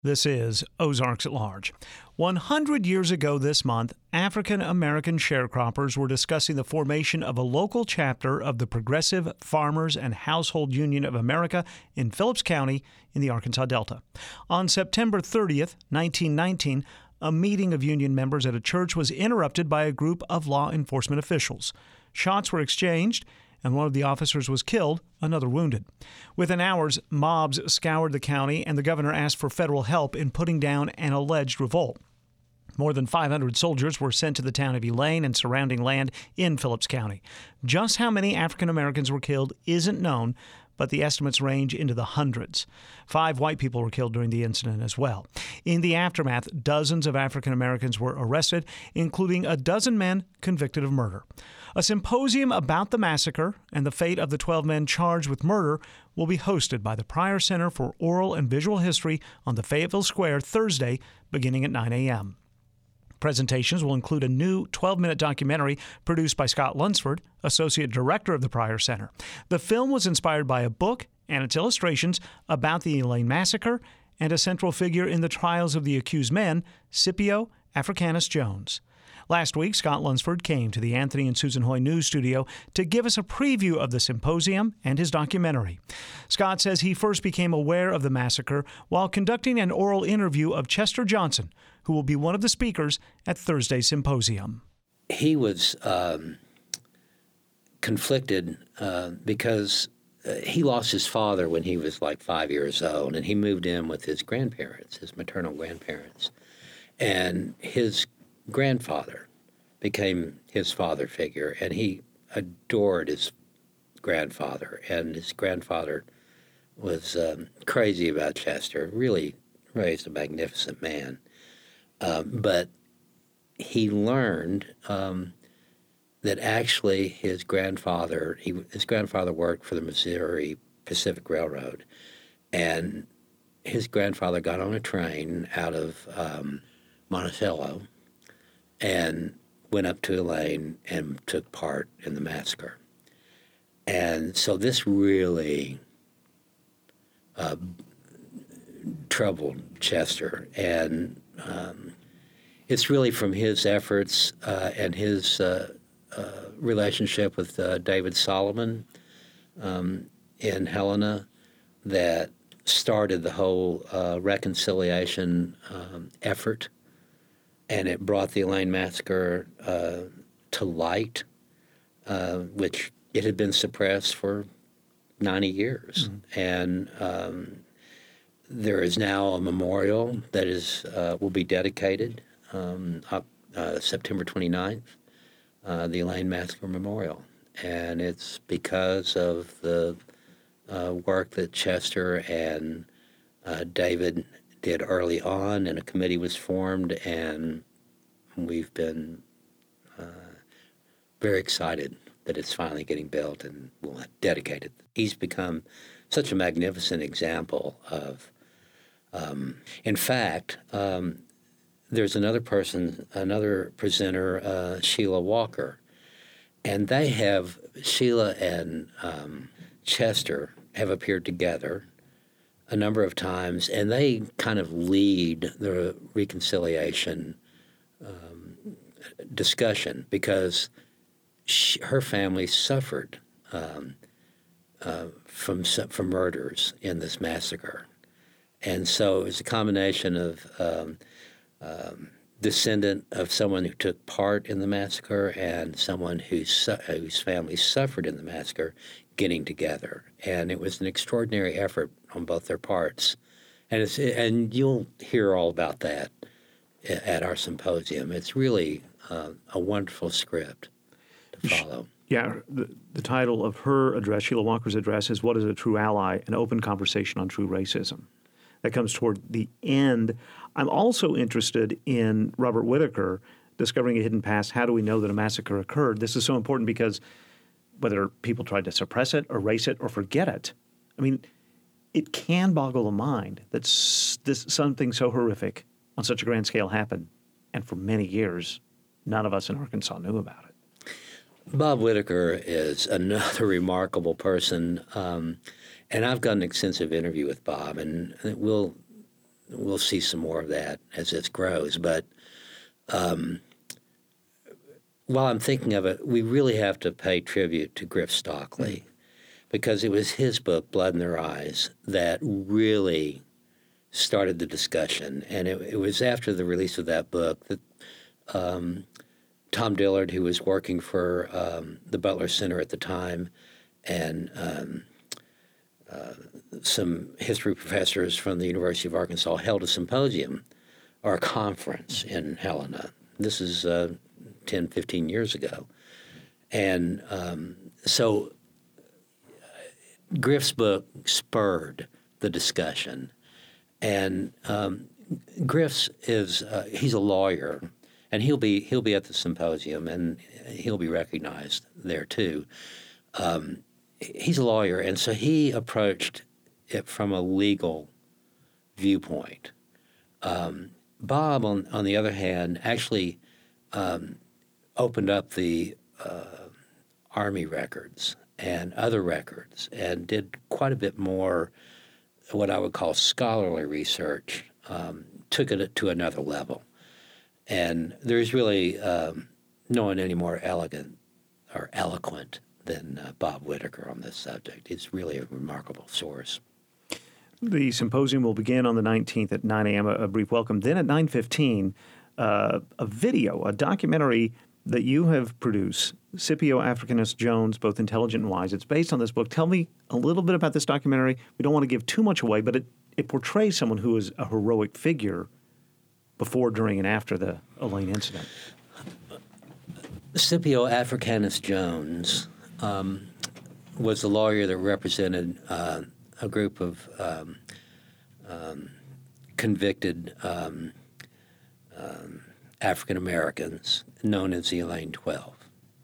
This is Ozarks at Large. 100 years ago this month, African American sharecroppers were discussing the formation of a local chapter of the Progressive Farmers and Household Union of America in Phillips County in the Arkansas Delta. On September 30th, 1919, a meeting of union members at a church was interrupted by a group of law enforcement officials. Shots were exchanged, and one of the officers was killed, another wounded. Within hours, mobs scoured the county, and the governor asked for federal help in putting down an alleged revolt. More than 500 soldiers were sent to the town of Elaine and surrounding land in Phillips County. Just how many African Americans were killed isn't known, but the estimates range into the hundreds. 5 white people were killed during the incident as well. In the aftermath, dozens of African Americans were arrested, including a dozen men convicted of murder. A symposium about the massacre and the fate of the 12 men charged with murder will be hosted by the Pryor Center for Oral and Visual History on the Fayetteville Square Thursday, beginning at 9 a.m. Presentations will include a new 12-minute documentary produced by Scott Lunsford, Associate Director of the Pryor Center. The film was inspired by a book and its illustrations about the Elaine Massacre and a central figure in the trials of the accused men, Scipio Africanus Jones. Last week, Scott Lunsford came to the Anthony and Susan Hoy News Studio to give us a preview of the symposium and his documentary. Scott says he first became aware of the massacre while conducting an oral interview of Chester Johnson, who will be one of the speakers at Thursday's symposium. He was conflicted because he lost his father when he was like 5 years old, and he moved in with his grandparents, his maternal grandparents. And his grandfather became his father figure, and he adored his grandfather. And his grandfather was crazy about Chester, really raised a magnificent man. But he learned that actually his grandfather worked for the Missouri Pacific Railroad, and his grandfather got on a train out of Monticello and went up to Elaine and took part in the massacre. And so this really troubled Chester, and it's really from his efforts and his relationship with David Solomon in Helena that started the whole reconciliation effort, and it brought the Elaine Massacre to light, which it had been suppressed for 90 years. Mm-hmm. And there is now a memorial that will be dedicated September 29th, the Elaine Massacre Memorial. And it's because of the work that Chester and David did early on, and a committee was formed, and we've been very excited that it's finally getting built and we'll dedicate it. He's become such a magnificent example of, in fact, there's another presenter, Sheila Walker, and Sheila and Chester have appeared together a number of times, and they kind of lead the reconciliation discussion because her family suffered from murders in this massacre. And so it was a combination of descendant of someone who took part in the massacre and someone whose family suffered in the massacre getting together. And it was an extraordinary effort on both their parts. And you'll hear all about that at our symposium. It's really a wonderful script to follow. Yeah, the title of her address, Sheila Walker's address, is What is a True Ally? An Open Conversation on True Racism. That comes toward the end. I'm also interested in Robert Whitaker, Discovering a Hidden Past. How do we know that a massacre occurred? This is so important because whether people tried to suppress it, erase it, or forget it, I mean, it can boggle the mind that something so horrific on such a grand scale happened. And for many years, none of us in Arkansas knew about it. Bob Whitaker is another remarkable person. And I've got an extensive interview with Bob, and we'll see some more of that as this grows. But while I'm thinking of it, we really have to pay tribute to Griff Stockley, because it was his book, Blood in Their Eyes, that really started the discussion. And it was after the release of that book that Tom Dillard, who was working for the Butler Center at the time, and some history professors from the University of Arkansas held a symposium or a conference in Helena. This is 10, 15 years ago. And so Griff's book spurred the discussion. And Griff's he's a lawyer, and he'll be at the symposium, and he'll be recognized there too. He's a lawyer, and so he approached it from a legal viewpoint. Bob, on the other hand, actually opened up the Army records and other records and did quite a bit more what I would call scholarly research, took it to another level. And there's really no one any more elegant or eloquent than Bob Whitaker on this subject. It's really a remarkable source. The symposium will begin on the 19th at 9 a.m., a brief welcome. Then at 9:15, a video, a documentary that you have produced, Scipio Africanus Jones, Both Intelligent and Wise. It's based on this book. Tell me a little bit about this documentary. We don't want to give too much away, but it portrays someone who is a heroic figure before, during, and after the Elaine incident. Scipio Africanus Jones was a lawyer that represented a group of convicted African Americans known as the Elaine 12.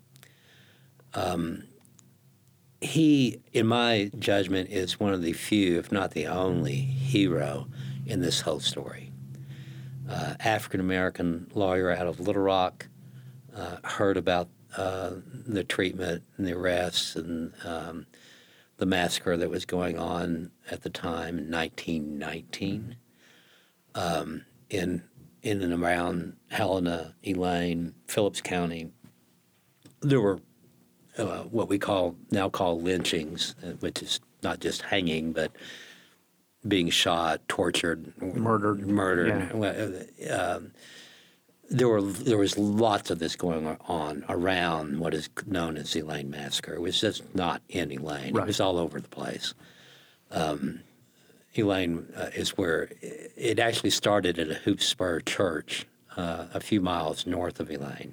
He, in my judgment, is one of the few, if not the only, hero in this whole story. African American lawyer out of Little Rock, heard about the treatment and the arrests and the massacre that was going on at the time in 1919 in and around Helena, Elaine, Phillips County. There were what we now call lynchings, which is not just hanging, but being shot, tortured, murdered. Yeah. There was lots of this going on around what is known as the Elaine Massacre. It was just not in Elaine. Right. It was all over the place. Elaine is where it actually started at a Hoop Spur church a few miles north of Elaine.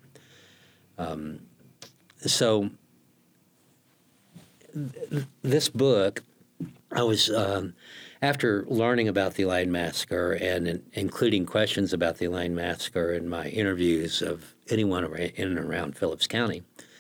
So this book, I was after learning about the Elaine Massacre and including questions about the Elaine Massacre in my interviews of anyone in and around Phillips County,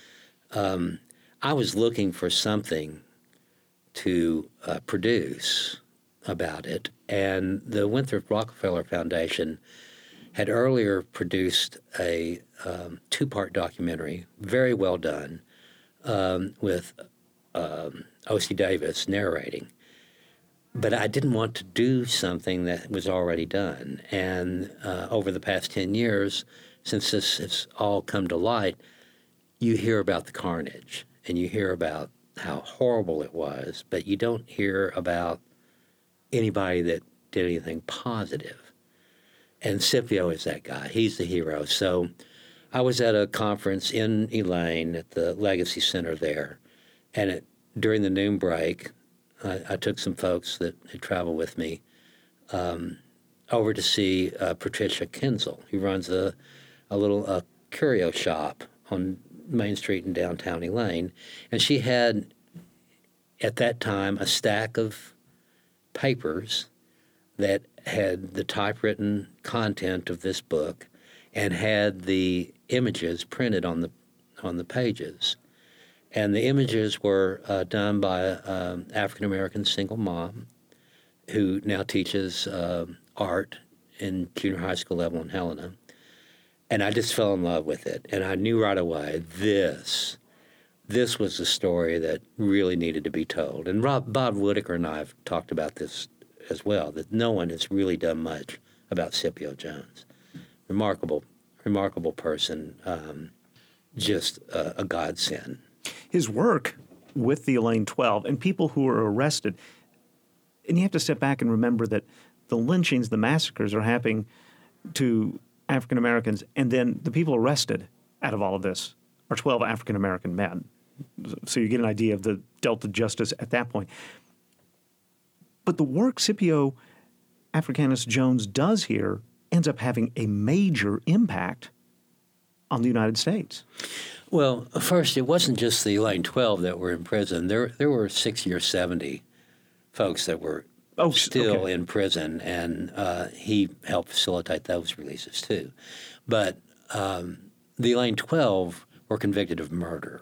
I was looking for something to produce about it. And the Winthrop Rockefeller Foundation had earlier produced a two-part documentary, very well done, with O.C. Davis narrating. But I didn't want to do something that was already done. And over the past 10 years, since this has all come to light, you hear about the carnage and you hear about how horrible it was, but you don't hear about anybody that did anything positive. And Scipio is that guy. He's the hero. So I was at a conference in Elaine at the Legacy Center there, and during the noon break, I took some folks that had traveled with me over to see Patricia Kinzel, who runs a little curio shop on Main Street in downtown Elaine. And she had, at that time, a stack of papers that had the typewritten content of this book and had the images printed on the pages. And the images were done by an African-American single mom who now teaches art in junior high school level in Helena. And I just fell in love with it. And I knew right away this was the story that really needed to be told. And Bob Whitaker and I have talked about this as well, that no one has really done much about Scipio Jones. Remarkable person, just a godsend. His work with the Elaine 12 and people who were arrested, and you have to step back and remember that the lynchings, the massacres are happening to African Americans, and then the people arrested out of all of this are 12 African American men. So you get an idea of the delta justice at that point. But the work Scipio Africanus Jones does here ends up having a major impact on the United States. Well, first, it wasn't just the Elaine 12 that were in prison. There were 60 or 70 folks that were still in prison, and he helped facilitate those releases too. But the Elaine 12 were convicted of murder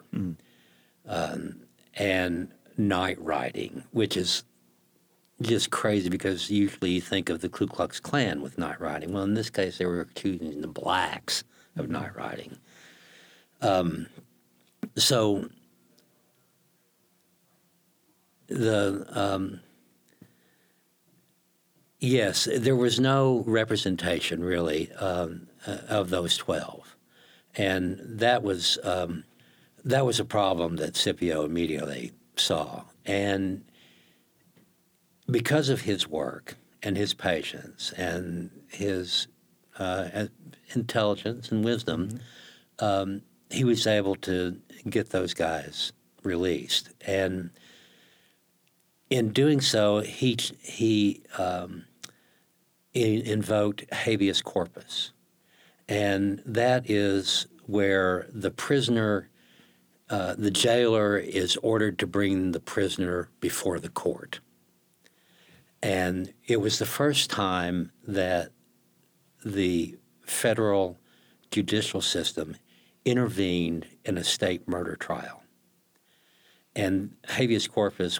and night riding, which is just crazy because usually you think of the Ku Klux Klan with night riding. Well, in this case, they were accusing the blacks of night riding. So yes, there was no representation really of those 12, and that was a problem that Scipio immediately saw. And because of his work and his patience and his intelligence and wisdom, he was able to get those guys released. And in doing so, he invoked habeas corpus. And that is where the prisoner, the jailer is ordered to bring the prisoner before the court. And it was the first time that the federal judicial system intervened in a state murder trial. And habeas corpus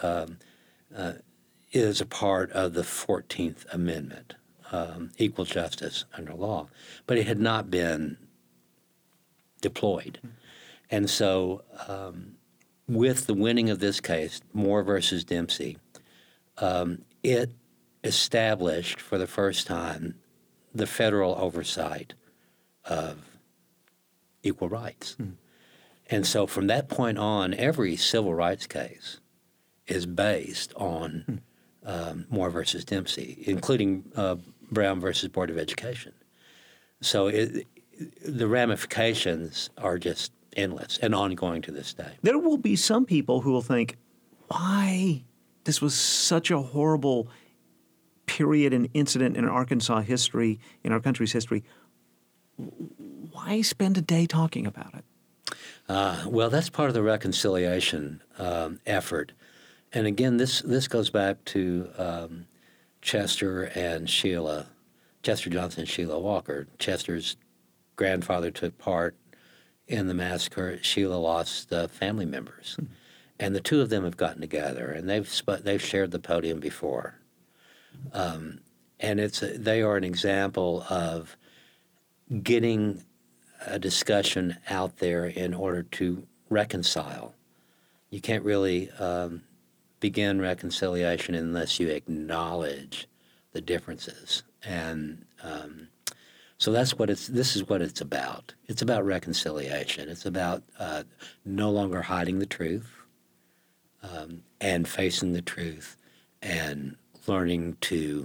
is a part of the 14th Amendment, equal justice under law, but it had not been deployed. And so with the winning of this case, Moore versus Dempsey, it established for the first time the federal oversight of equal rights. And so from that point on, every civil rights case is based on Moore versus Dempsey, including Brown versus Board of Education. So the ramifications are just endless and ongoing to this day. There will be some people who will think, why this was such a horrible period and incident in Arkansas history, in our country's history. Why spend a day talking about it? Well, that's part of the reconciliation effort. And again, this goes back to Chester Johnson and Sheila Walker. Chester's grandfather took part in the massacre. Sheila lost family members. And the two of them have gotten together, and they've shared the podium before. And they are an example of getting a discussion out there in order to reconcile. You can't really begin reconciliation unless you acknowledge the differences. And so this is what it's about. It's about reconciliation. It's about no longer hiding the truth and facing the truth and learning to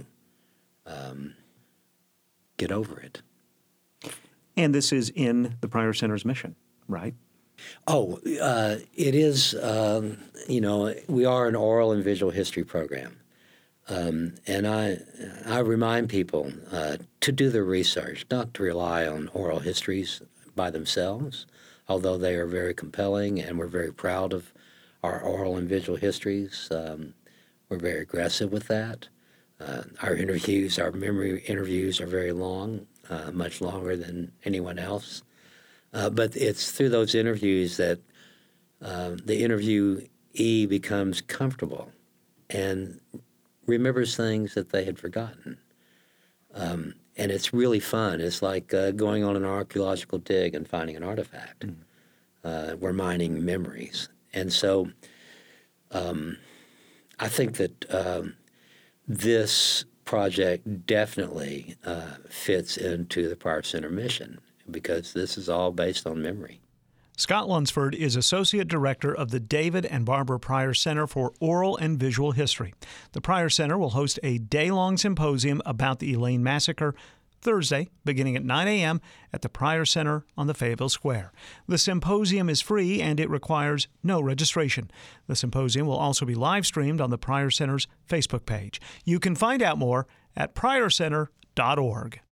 get over it. And this is in the Pryor Center's mission, right? Oh, it is, we are an oral and visual history program. And I remind people to do their research, not to rely on oral histories by themselves, although they are very compelling and we're very proud of our oral and visual histories. We're very aggressive with that. Our memory interviews are very long, much longer than anyone else. But it's through those interviews that the interviewee becomes comfortable and remembers things that they had forgotten. And it's really fun. It's like going on an archaeological dig and finding an artifact. We're mining memories. And so I think that this project definitely fits into the Pryor Center mission because this is all based on memory. Scott Lunsford is Associate Director of the David and Barbara Pryor Center for Oral and Visual History. The Pryor Center will host a day-long symposium about the Elaine Massacre Thursday, beginning at 9 a.m. at the Pryor Center on the Fayetteville Square. The symposium is free and it requires no registration. The symposium will also be live-streamed on the Pryor Center's Facebook page. You can find out more at pryorcenter.org.